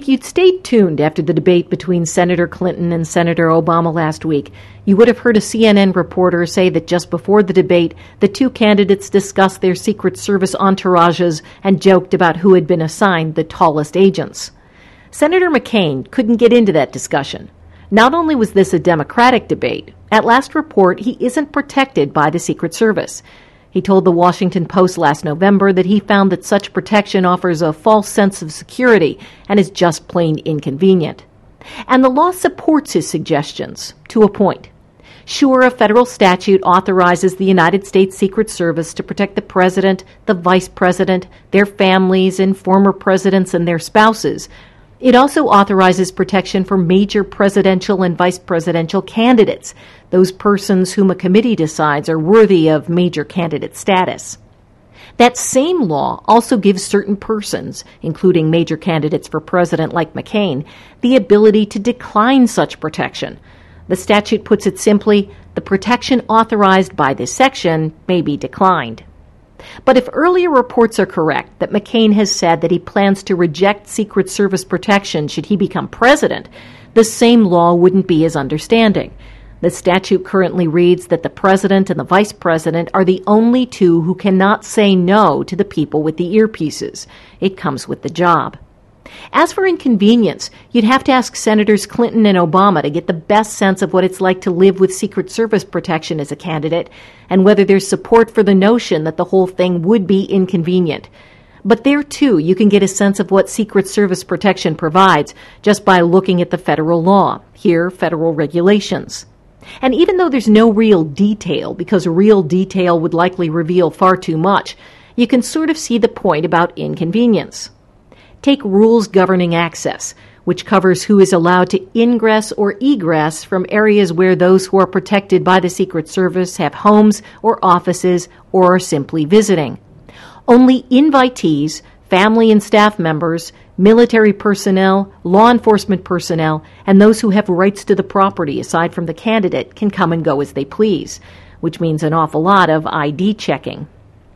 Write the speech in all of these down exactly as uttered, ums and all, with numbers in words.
If you'd stayed tuned after the debate between Senator Clinton and Senator Obama last week, you would have heard a C N N reporter say that just before the debate, the two candidates discussed their Secret Service entourages and joked about who had been assigned the tallest agents. Senator McCain couldn't get into that discussion. Not only was this a Democratic debate, at last report, he isn't protected by the Secret Service. He told the Washington Post last November that he found that such protection offers a false sense of security and is just plain inconvenient. And the law supports his suggestions, to a point. Sure, a federal statute authorizes the United States Secret Service to protect the president, the vice president, their families, and former presidents and their spouses. It also authorizes protection for major presidential and vice presidential candidates, those persons whom a committee decides are worthy of major candidate status. That same law also gives certain persons, including major candidates for president like McCain, the ability to decline such protection. The statute puts it simply, the protection authorized by this section may be declined. But if earlier reports are correct that McCain has said that he plans to reject Secret Service protection should he become president, the same law wouldn't be his understanding. The statute currently reads that the president and the vice president are the only two who cannot say no to the people with the earpieces. It comes with the job. As for inconvenience, you'd have to ask Senators Clinton and Obama to get the best sense of what it's like to live with Secret Service protection as a candidate, and whether there's support for the notion that the whole thing would be inconvenient. But there, too, you can get a sense of what Secret Service protection provides just by looking at the federal law, here, federal regulations. And even though there's no real detail, because real detail would likely reveal far too much, you can sort of see the point about inconvenience. Take rules governing access, which covers who is allowed to ingress or egress from areas where those who are protected by the Secret Service have homes or offices or are simply visiting. Only invitees, family and staff members, military personnel, law enforcement personnel, and those who have rights to the property aside from the candidate can come and go as they please, which means an awful lot of I D checking.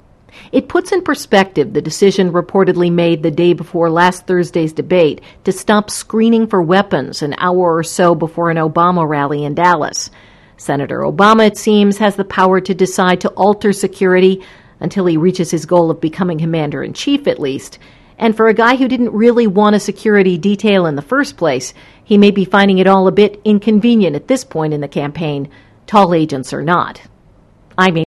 It puts in perspective the decision reportedly made the day before last Thursday's debate to stop screening for weapons an hour or so before an Obama rally in Dallas. Senator Obama, it seems, has the power to decide to alter security until he reaches his goal of becoming commander-in-chief, at least. And for a guy who didn't really want a security detail in the first place, he may be finding it all a bit inconvenient at this point in the campaign, tall agents or not. I'm